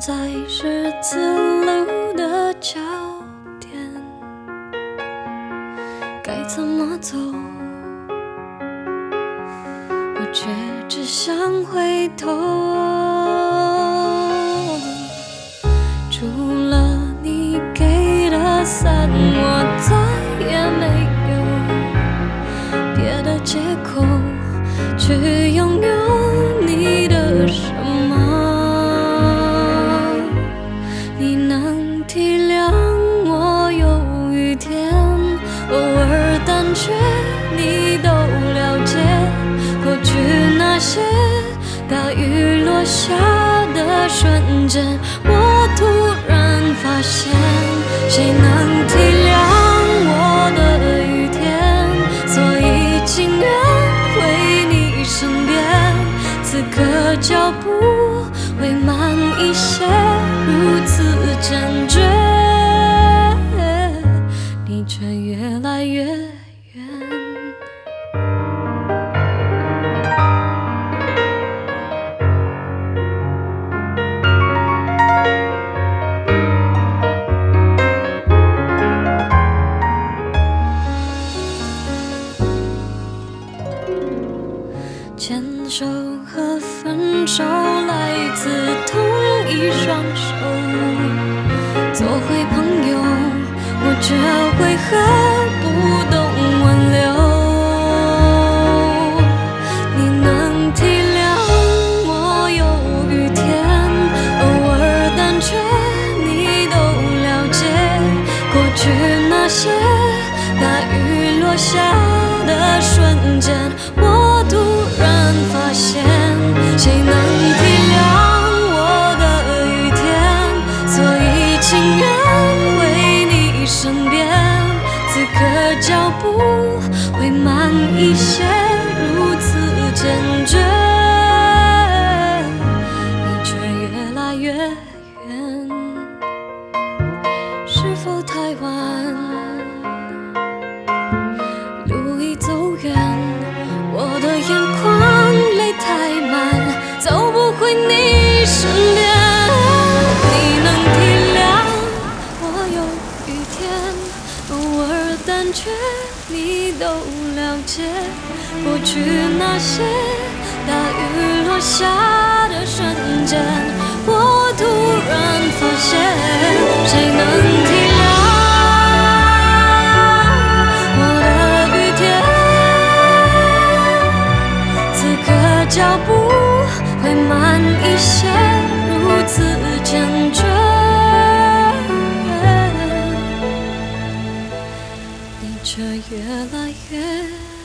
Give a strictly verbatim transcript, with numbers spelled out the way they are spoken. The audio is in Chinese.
在十字路的交点，该怎么走？我却只想回头。除了你给的伞，我再也没有别的借口去拥有你的什么。你能体谅我有雨天，偶尔胆怯，你都了解。过去那些大雨落下的瞬间，我突然发现，谁能体谅我的雨天？所以情愿回你身边，此刻脚步会慢一些，如此坚决，你却越来越远。牵手和分手来自同一双手，做回朋友，我却为何不懂挽留？你能体谅我有雨天，偶尔胆怯，你都了解。过去那些大雨落下的瞬间，我突然发现，谁能体谅我的雨天？所以情愿回你身边，此刻脚步会慢一些，如此坚决，你却越来越远。是否太晚？路已走远，我的眼眶泪太满，走不回你身边。你能体谅我有雨天，偶尔胆怯，你都了解。过去那些大雨落下的瞬间，我突然发现，谁能体谅脚步会慢一些，如此坚决，你却越来越